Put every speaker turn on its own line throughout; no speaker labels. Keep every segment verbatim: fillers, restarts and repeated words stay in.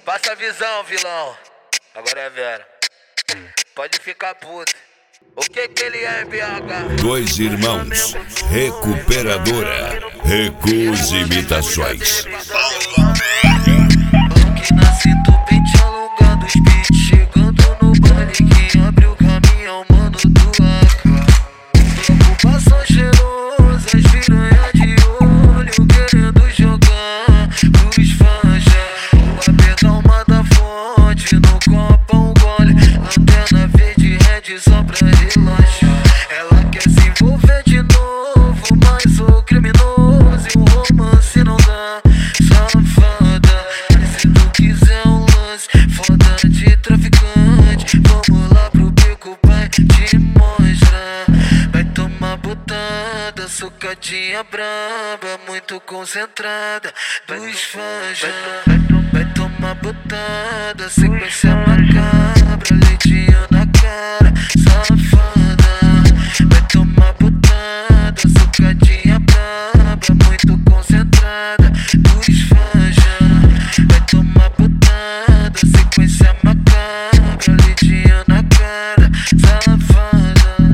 Passa a visão, vilão. Agora é Vera. Pode ficar puto. O que que ele é em B H?
Dois irmãos, recuperadora, Recus Imitações.
Que nasce do pente alongado, os beats chegando no baile. Quem abre o caminho, mano do A K. Preocupação cheirosa, as piranha de olho querendo jogar pros fanja. O A B dá uma da fonte, no copo um gole. Lanterna verde, red só pra relaxar. Ela quer se envolver de novo, mas sou criminoso e o romance não dá. Safada, se tu quiser um lance foda de traficante, vamos lá pro beco, pai, te mostrar. Vai tomar botada, socadinha braba, muito concentrada dos fãs já. Vai tomar botada, sequência macabra, leitinho na cara, safada. Vai tomar botada, socadinha braba, muito concentrada dos fãs já. Vai tomar botada, sequência macabra, leitinho na cara, safada.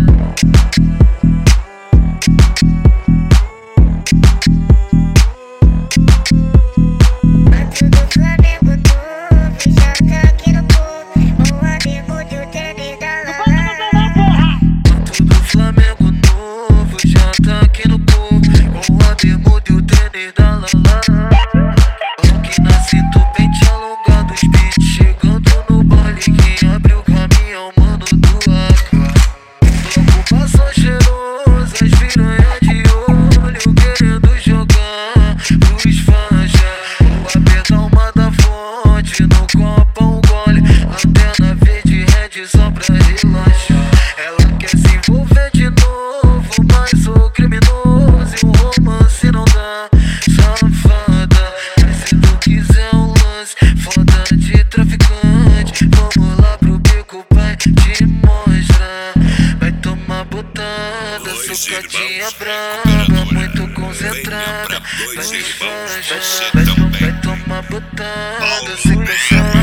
Só pra relaxar. Ela quer se envolver de novo, mas sou criminoso e o romance não dá. Safada, se tu quiser um lance foda de traficante, vamos lá pro beco, pai, te mostrar. Vai tomar botada, socadinha braba, muito concentrada. Vai, vai, vai tomar botada, sequência.